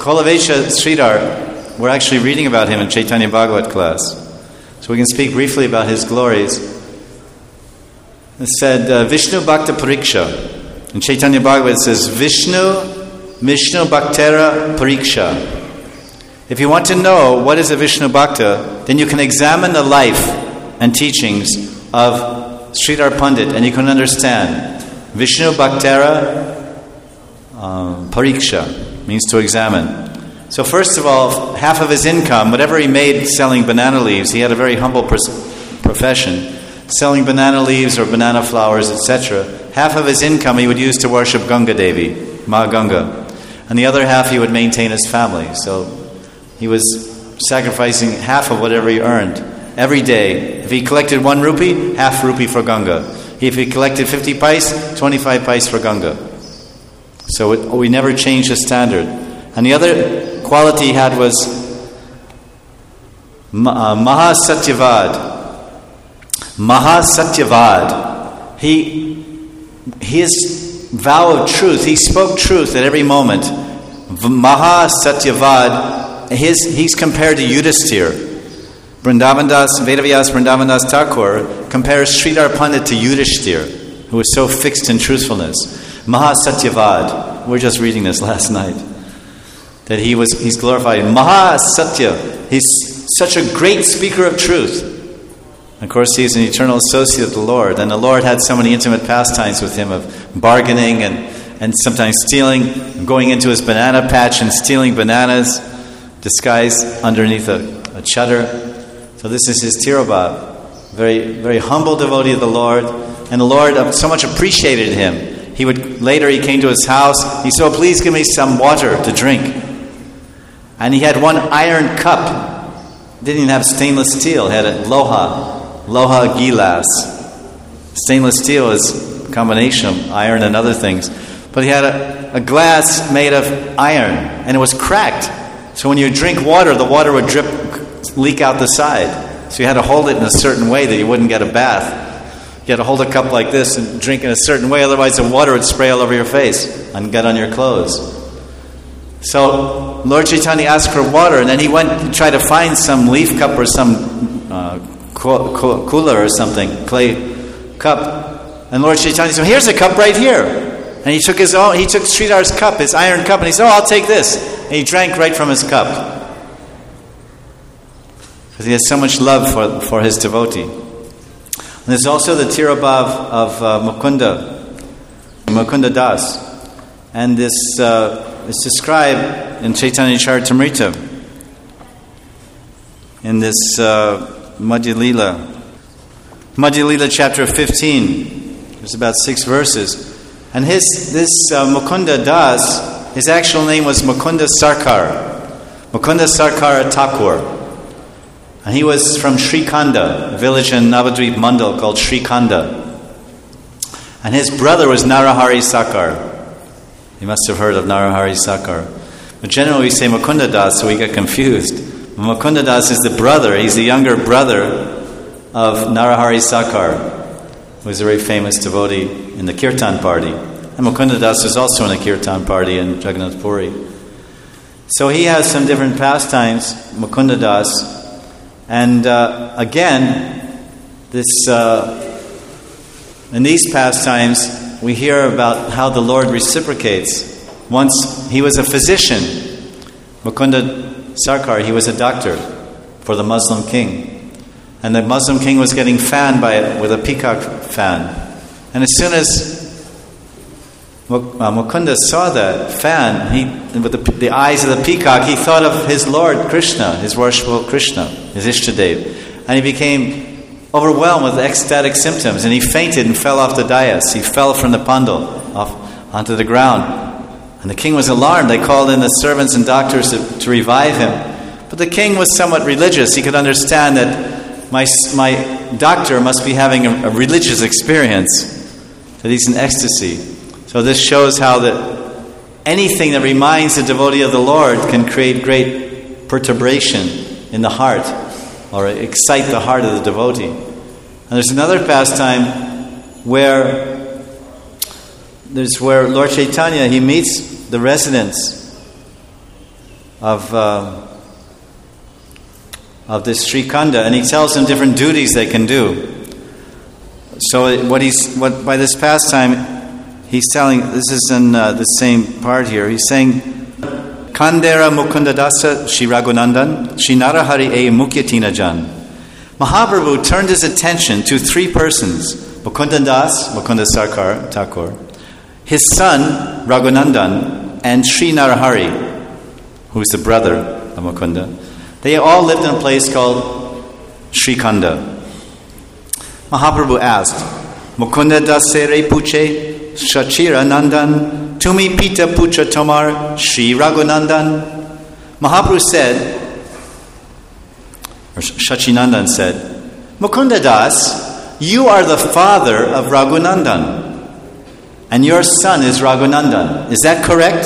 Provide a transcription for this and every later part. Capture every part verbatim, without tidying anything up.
Kolavesha Sridhar, we're actually reading about him in Chaitanya Bhagavat class. So we can speak briefly about his glories. It said, uh, Vishnu Bhakta Pariksha. In Chaitanya Bhagavat it says, Vishnu, Vishnu Bhaktera Pariksha. If you want to know what is a Vishnu Bhakta, then you can examine the life and teachings of Sridhar Pandit and you can understand. Vishnu Bhaktera um, Pariksha means to examine. So first of all, half of his income, whatever he made selling banana leaves, he had a very humble pers- profession, selling banana leaves or banana flowers, et cetera. Half of his income he would use to worship Ganga Devi, Ma Ganga. And the other half he would maintain his family. So he was sacrificing half of whatever he earned every day. If he collected one rupee, half rupee for Ganga. If he collected fifty pice, twenty-five pice for Ganga. So it, we never changed the standard. And the other quality he had was uh, Maha Satyavad. Maha Satyavad. He, his vow of truth, he spoke truth at every moment. Maha Satyavad, his, he's compared to Yudhisthira. Vrindavandas, Vedavyas Vrindavandas Thakur compares Sridhar Pandit to Yudhisthira, who was so fixed in truthfulness. Maha Satyavad. We're just reading this last night. That he was, he's glorified. Maha Satya. He's such a great speaker of truth. Of course, he's an eternal associate of the Lord. And the Lord had so many intimate pastimes with him of bargaining and, and sometimes stealing, going into his banana patch and stealing bananas, disguised underneath a, a shutter. So this is his Tirobhav. Very, very humble devotee of the Lord. And the Lord so much appreciated him. He would, later he came to his house. He said, oh, please give me some water to drink. And he had one iron cup. Didn't even have stainless steel. He had a loha, loha gilas. Stainless steel is a combination of iron and other things. But he had a, a glass made of iron, and it was cracked. So when you drink water, the water would drip, leak out the side. So you had to hold it in a certain way that you wouldn't get a bath. You had to hold a cup like this and drink in a certain way, otherwise the water would spray all over your face and get on your clothes. So Lord Chaitanya asked for water, and then he went to try to find some leaf cup or some uh, cooler or something, clay cup. And Lord Chaitanya said, here's a cup right here. And he took his own, he took Sridhar's cup, his iron cup, and he said, oh, I'll take this. And he drank right from his cup. Because he has so much love for, for his devotee. And there's also the Tirobhav of uh, Mukunda, Mukunda Das. And this uh, is described in Chaitanya Charitamrita, in this uh, Madhya Lila. Madhya Lila chapter fifteen, there's about six verses. And his this uh, Mukunda Das, his actual name was Mukunda Sarkar. Mukunda Sarkar Thakur. And he was from Srikanda, a village in Navadvip Mandal called Srikanda. And his brother was Narahari Sakar. You must have heard of Narahari Sakar. But generally we say Mukunda Das, so we get confused. Mukunda Das is the brother, he's the younger brother of Narahari Sakar, who was a very famous devotee in the Kirtan party. And Mukunda Das was also in the Kirtan party in Jagannath Puri. So he has some different pastimes, Mukunda Das. And uh, again, this uh, in these pastimes, we hear about how the Lord reciprocates. Once he was a physician, Mukunda Sarkar, he was a doctor for the Muslim king. And the Muslim king was getting fanned by it with a peacock fan. And as soon as Mukunda saw that fan, he, with the, the eyes of the peacock, he thought of his Lord Krishna, his worshipful Krishna, his Ishtadev. And he became overwhelmed with ecstatic symptoms, and he fainted and fell off the dais. He fell from the pandal off onto the ground. And the king was alarmed. They called in the servants and doctors to, to revive him. But the king was somewhat religious. He could understand that my, my doctor must be having a, a religious experience, that he's in ecstasy. So this shows how that anything that reminds the devotee of the Lord can create great perturbation in the heart, or excite the heart of the devotee. And there's another pastime where there's where Lord Chaitanya, he meets the residents of uh, of this Srikhanda, and he tells them different duties they can do. So what he's what by this pastime he's telling, this is in uh, the same part here. He's saying, Kandera Mukundadasa Shri Raghunandan Shri Narahari E Mukyatina Jan. Mahaprabhu turned his attention to three persons: Mukundadas, Mukunda Sarkar Thakur, his son Raghunandan, and Sri Narahari, who's the brother of Mukunda. They all lived in a place called Srikhanda. Mahaprabhu asked, Mukunda dasere puche Shachira Nandan Tumi Pita Pucha Tomar Shri Raghunandan. Mahaprabhu said, or Shachinandan said, Mukunda Das, you are the father of Raghunandan, and your son is Raghunandan. Is that correct?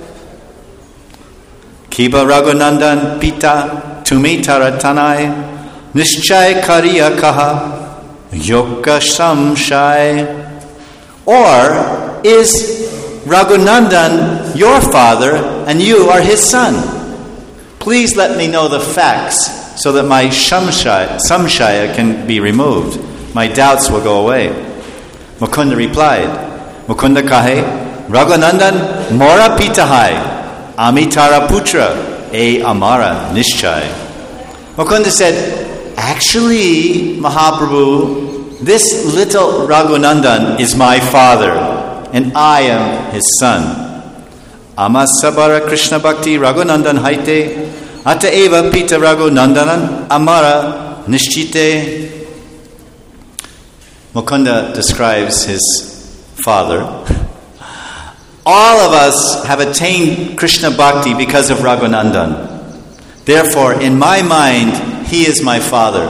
Kiba Raghunandan Pita Tumi Taratanai Nishchay Kariya Kaha Yoga Samshai. Or is Raghunandan your father and you are his son? Please let me know the facts so that my shamshaya, samshaya can be removed. My doubts will go away. Mukunda replied, Mukunda kahe, Raghunandan mora pitahai, amitara putra, e amara nishchay. Mukunda said, actually, Mahaprabhu, this little Raghunandan is my father, and I am his son. Amasabara Krishna Bhakti Raghunandan Haite, Ataeva Pita Raghunandanan Amara Nishchite. Mukunda describes his father. All of us have attained Krishna Bhakti because of Raghunandan. Therefore, in my mind, he is my father.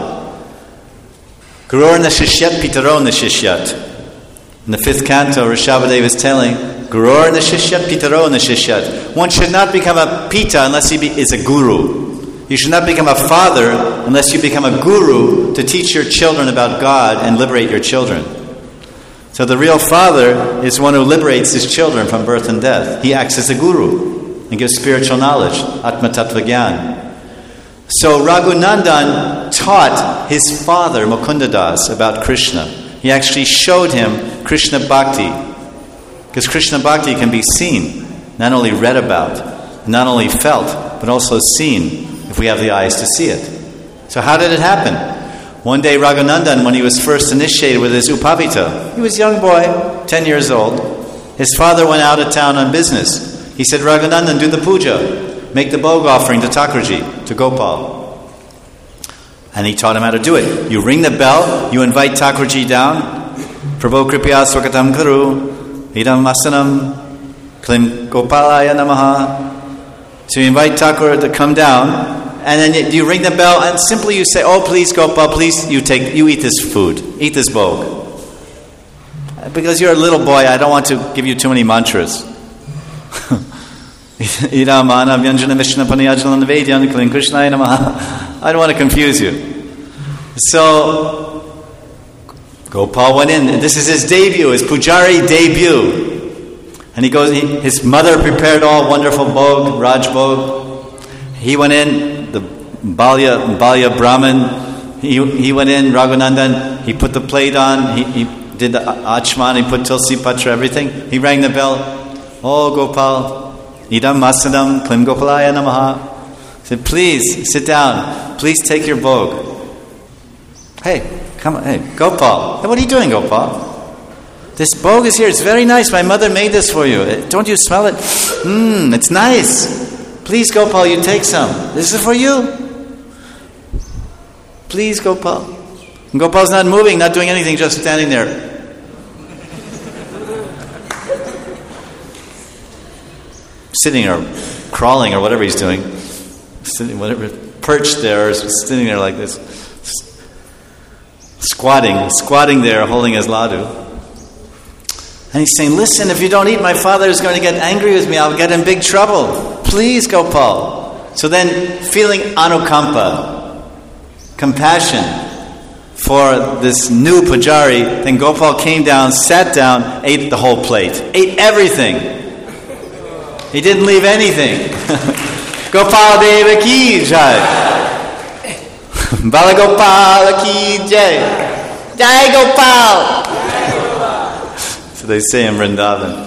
Gurur Nashishyat Pitaro Nashishyat. In the fifth canto, Rishabhadev is telling, Gurur Nashishyat Pitaro Nashishyat. One should not become a pita unless he be, is a guru. You should not become a father unless you become a guru to teach your children about God and liberate your children. So the real father is one who liberates his children from birth and death. He acts as a guru and gives spiritual knowledge, Atma Tattva Gyan. So Raghunandan taught his father Mukundadas about Krishna. He actually showed him Krishna Bhakti, because Krishna Bhakti can be seen, not only read about, not only felt, but also seen if we have the eyes to see it. So how did it happen? One day Raghunandan, when he was first initiated with his Upavita, he was a young boy, ten years old. His father went out of town on business. He said, Raghunandan, do the puja. Make the bhog offering to Thakurji, to Gopal. And he taught him how to do it. You ring the bell, you invite Thakurji down. Prabho Kripya Swakatam Karu, Idam Asanam, Klim Gopalaya Namaha. So you invite Thakur to come down, and then you ring the bell, and simply you say, oh please Gopal, please you take, you eat this food, eat this bhog. Because you're a little boy, I don't want to give you too many mantras. I don't want to confuse you. So Gopal went in. This is his debut, his pujari debut. And he goes, he, his mother prepared all wonderful bhog, Raj bhog. He went in, the Balya, Balya Brahmin, he, he went in, Raghunandan, he put the plate on, he, he did the achman, he put tulsi patra, everything. He rang the bell. Oh Gopal, Idam Masadam Klim Gopalaya Namaha. He said, please sit down. Please take your bhog. Hey, come on, hey, Gopal. Hey, what are you doing, Gopal? This bhog is here. It's very nice. My mother made this for you. Don't you smell it? Mmm, it's nice. Please, Gopal, you take some. This is for you. Please, Gopal. And Gopal's not moving, not doing anything, just standing there. Sitting or crawling or whatever he's doing, sitting, whatever, perched there, or sitting there like this, squatting, squatting there, holding his ladu. And he's saying, listen, if you don't eat, my father is going to get angry with me. I'll get in big trouble. Please, Gopal. So then, feeling anukampa, compassion for this new pujari, then Gopal came down, sat down, ate the whole plate, ate everything. He didn't leave anything. Gopal Deva ki jai. Bala Gopal ki jai. Jai Gopal. So they say in Vrindavan.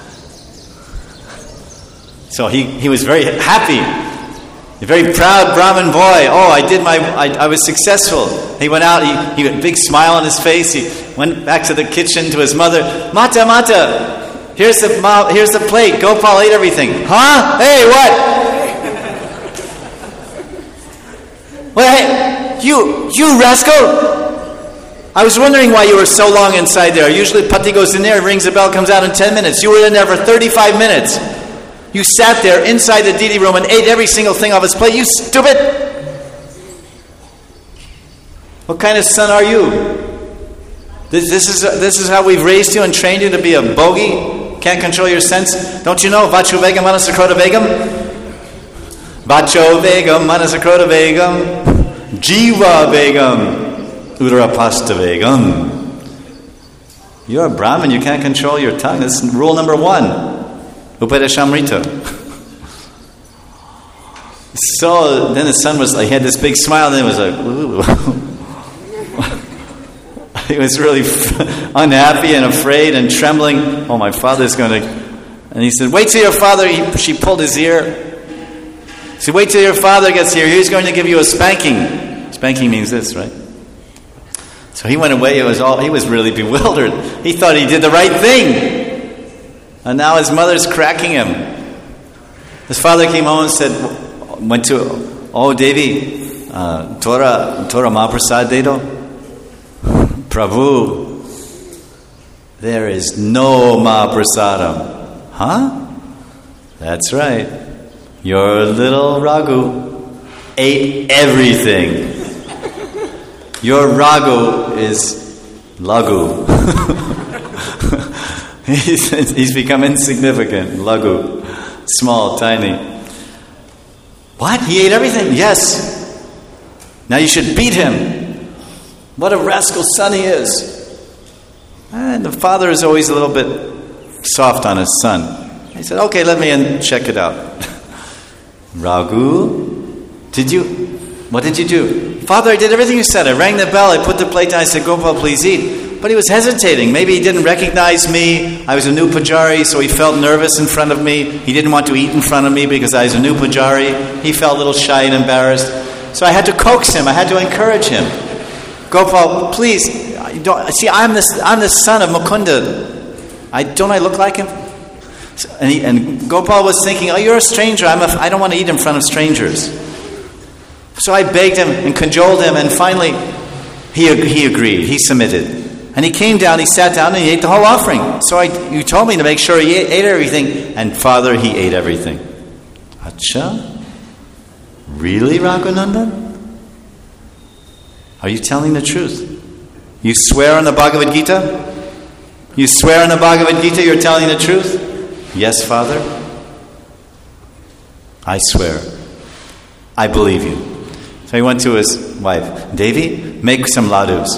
So he, he was very happy. A very proud Brahmin boy. Oh, I did my, I, I was successful. He went out, he, he had a big smile on his face. He went back to the kitchen to his mother. Mata, Mata, here's the, here's the plate. Gopal ate everything. Huh? Hey, what? Well, hey, you, you rascal. I was wondering why you were so long inside there. Usually Pati goes in there, rings the bell, comes out in ten minutes. You were in there for thirty-five minutes. You sat there inside the Didi room and ate every single thing off his plate. You stupid! What kind of son are you? This, this is this is how we've raised you and trained you to be a bogey? Can't control your sense? Don't you know? Vachu Vegam Manasakrota Vegam? Vacho Vegam Manasakrota Vegam. Jiva Vegam. Udarapasta Vegam. You're a Brahmin, you can't control your tongue. That's rule number one. Upadeshamrita. So then the son was like, he had this big smile, and then it was like, ooh. He was really unhappy and afraid and trembling. Oh, my father's going to. And he said, wait till your father. He, she pulled his ear. He said, wait till your father gets here. He's going to give you a spanking. Spanking means this, right? So he went away. It was all. He was really bewildered. He thought he did the right thing. And now his mother's cracking him. His father came home and said, went to, oh Devi, uh, Tora, Tora Mahaprasad Dedo. Prabhu, there is no Mahaprasadam. Huh? That's right. Your little Raghu ate everything. Your Raghu is Lagu. He's, he's become insignificant. Lagu. Small, tiny. What? He ate everything? Yes. Now you should beat him. What a rascal son he is. And the father is always a little bit soft on his son. He said, okay, let me in, check it out. Raghu, did you, what did you do? Father, I did everything you said. I rang the bell, I put the plate down, I said, Gopal, please eat. But he was hesitating. Maybe he didn't recognize me. I was a new pujari, so he felt nervous in front of me. He didn't want to eat in front of me because I was a new pujari. He felt a little shy and embarrassed. So I had to coax him. I had to encourage him. Gopal, please, don't, see, I'm the, I'm the son of Mukunda. I, don't I look like him? And, he, and Gopal was thinking, oh, you're a stranger. I'm a, I don't want to eat in front of strangers. So I begged him and cajoled him, and finally he, he agreed. He submitted. And he came down, he sat down, and he ate the whole offering. So I, you told me to make sure he ate, ate everything. And Father, he ate everything. Acha? Really, Raghunandan? Are you telling the truth? You swear on the Bhagavad Gita? You swear on the Bhagavad Gita you're telling the truth? Yes, Father. I swear. I believe you. So he went to his wife. Devi, make some ladus.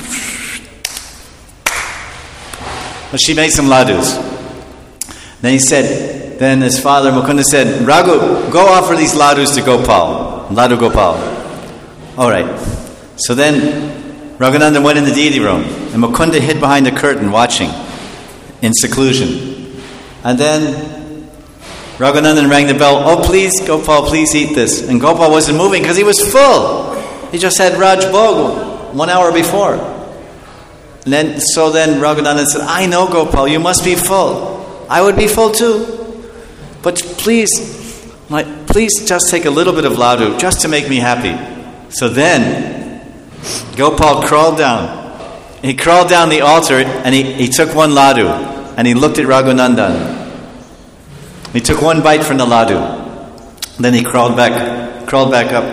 Well, she made some ladus. Then he said, then his father Mukunda said, Raghu, go offer these ladus to Gopal. Ladu Gopal. All right. So then Raghunandan went in the deity room, and Mukunda hid behind the curtain watching in seclusion. And then Raghunandan rang the bell. Oh, please, Gopal, please eat this. And Gopal wasn't moving because he was full. He just had Raj Bhog one hour before. And then, so then Raghunandan said, I know, Gopal, you must be full. I would be full too. But please, my, please just take a little bit of ladu just to make me happy. So then Gopal crawled down. He crawled down the altar and he, he took one ladu and he looked at Raghunandan. He took one bite from the ladu. Then he crawled back, crawled back up.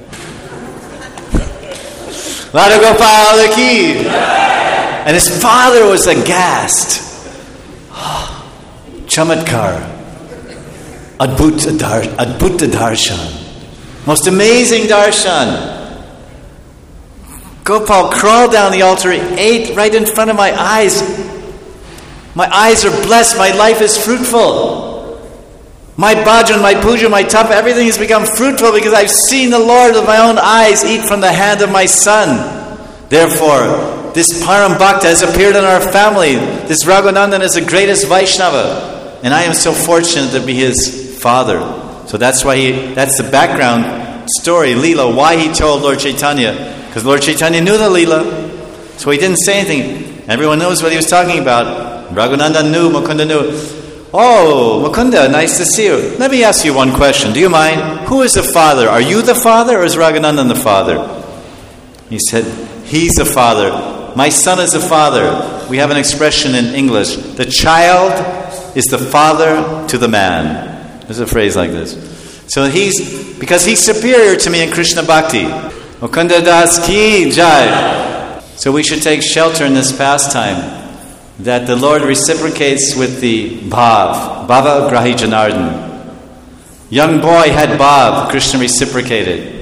Ladu Gopal ki. And his father was aghast. Chamatkar. Adbhuta dar, Adbhuta darshan. Most amazing darshan. Gopal crawled down the altar, he ate right in front of my eyes. My eyes are blessed, my life is fruitful. My bhajan, my puja, my tapa, everything has become fruitful because I've seen the Lord with my own eyes eat from the hand of my son. Therefore, this Param Bhakta has appeared in our family. This Raghunandan is the greatest Vaishnava. And I am so fortunate to be his father. So that's why he, that's the background story, Leela, why he told Lord Chaitanya. Because Lord Chaitanya knew the Leela. So he didn't say anything. Everyone knows what he was talking about. Raghunandan knew, Mukunda knew. Oh, Mukunda, nice to see you. Let me ask you one question. Do you mind? Who is the father? Are you the father or is Raghunandan the father? He said, he's the father. My son is the father. We have an expression in English. The child is the father to the man. There's a phrase like this. So he's, because he's superior to me in Krishna Bhakti. Mukunda Das Ki Jai. So we should take shelter in this pastime that the Lord reciprocates with the bhav, bhava grahi janardhan. Young boy had bhav, Krishna reciprocated.